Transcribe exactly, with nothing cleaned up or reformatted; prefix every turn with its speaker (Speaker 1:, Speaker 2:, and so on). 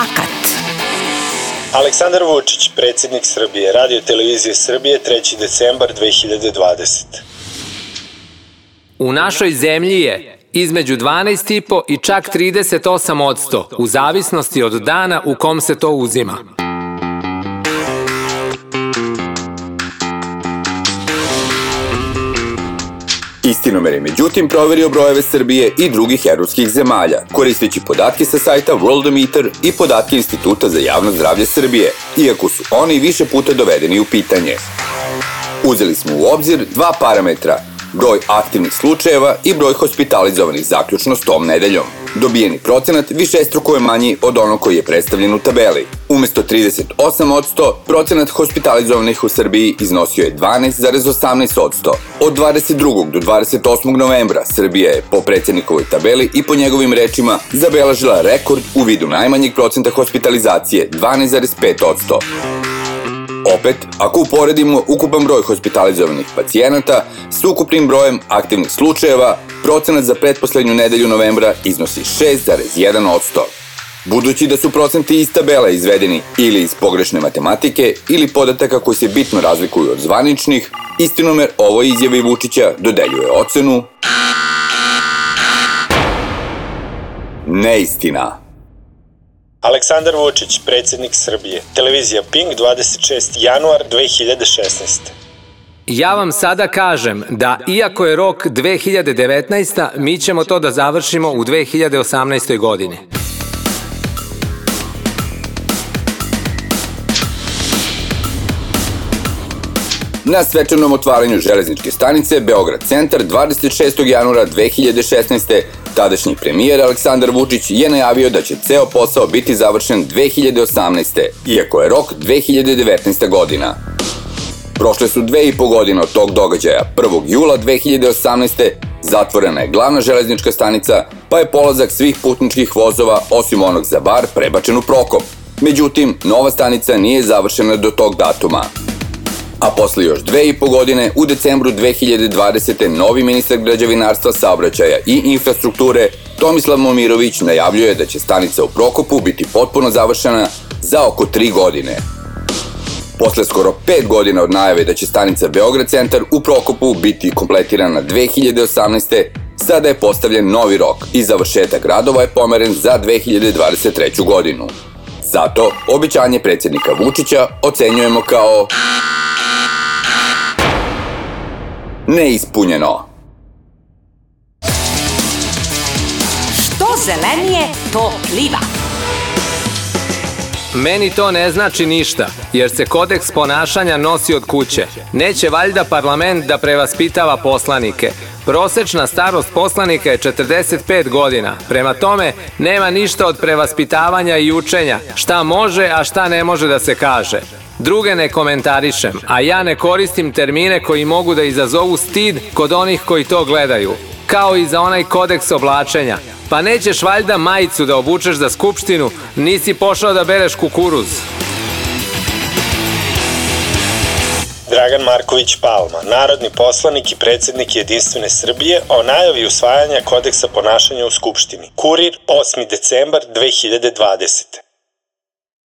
Speaker 1: Fakat.
Speaker 2: Aleksandar Vučić, predsjednik Srbije, Radio televizije Srbije, treći decembar dve hiljade dvadesete.
Speaker 3: U našoj zemlji je između dvanaest i po i čak trideset osam odsto, u zavisnosti od dana u kom se to uzima.
Speaker 4: Istinomer je međutim proverio brojeve Srbije i drugih evropskih zemalja, koristeći podatke sa sajta Worldometer i podatke Instituta za javno zdravlje Srbije, iako su oni više puta dovedeni u pitanje. Uzeli smo u obzir dva parametra, broj aktivnih slučajeva i broj hospitalizovanih zaključno s tom nedeljom. Dobijeni procenat višestruko je manji od onog koji je predstavljen u tabeli. Umesto trideset osam odsto, procenat hospitalizovanih u Srbiji iznosio je dvanaest zarez osamnaest odsto. Od dvadeset drugog do dvadeset osmog novembra Srbija je po predsjednikovoj tabeli i po njegovim rečima zabeležila rekord u vidu najmanjeg procenta hospitalizacije, dvanaest zarez pet odsto. Opet, ako uporedimo ukupan broj hospitalizovanih pacijenata s ukupnim brojem aktivnih slučajeva, procenat za pretposlednju nedelju novembra iznosi šest zarez jedan odsto. Budući da su procenti iz tabele izvedeni ili iz pogrešne matematike ili podataka koji se bitno razlikuju od zvaničnih, Istinomer ovoj izjavi Vučića dodeljuje ocenu neistina.
Speaker 2: Aleksandar Vučić, predsjednik Srbije, televizija Pink, dvadeset šesti januar dve hiljade šesnaeste.
Speaker 3: Ja vam sada kažem da iako je rok dve hiljade devetnaesta, mi ćemo to da završimo u dve hiljade osamnaestoj godini.
Speaker 4: Na svečanom otvaranju železničke stanice Beograd centar dvadeset šestog januara dve hiljade šesnaeste. tadašnji premijer Aleksandar Vučić je najavio da će ceo posao biti završen dve hiljade osamnaeste. iako je rok dve hiljade devetnaesta. godina. Prošle su dve i po godine od tog događaja. prvog jula dve hiljade osamnaeste. zatvorena je glavna železnička stanica, pa je polazak svih putničkih vozova, osim onog za Bar, prebačen u Prokop. Međutim, nova stanica nije završena do tog datuma. A posle još dve i po godine, u decembru dve hiljade dvadesete. novi ministar građevinarstva, saobraćaja i infrastrukture Tomislav Momirović najavljuje da će stanica u Prokopu biti potpuno završena za oko tri godine. Posle skoro pet godina od najave da će stanica Beograd centar u Prokopu biti kompletirana dve hiljade osamnaeste. sada je postavljen novi rok i završetak radova je pomeren za dve hiljade dvadeset treću. godinu. Zato, obećanje predsjednika Vučića ocenjujemo kao neispunjeno.
Speaker 1: Što zelenije, to pliva.
Speaker 3: Meni to ne znači ništa, jer se kodeks ponašanja nosi od kuće. Neće valjda parlament da prevaspitava poslanike. Prosečna starost poslanika je četrdeset pet godina. Prema tome, nema ništa od prevaspitavanja i učenja, šta može, a šta ne može da se kaže. Druge ne komentarišem, a ja ne koristim termine koji mogu da izazovu stid kod onih koji to gledaju. Kao i za onaj kodeks oblačenja. Pa nećeš valjda majicu da obučeš za skupštinu, nisi pošao da bereš kukuruz.
Speaker 2: Dragan Marković Palma, narodni poslanik i predsjednik Jedinstvene Srbije, o najavi usvajanja kodeksa ponašanja u Skupštini. Kurir, osmi decembar dve hiljade dvadesete.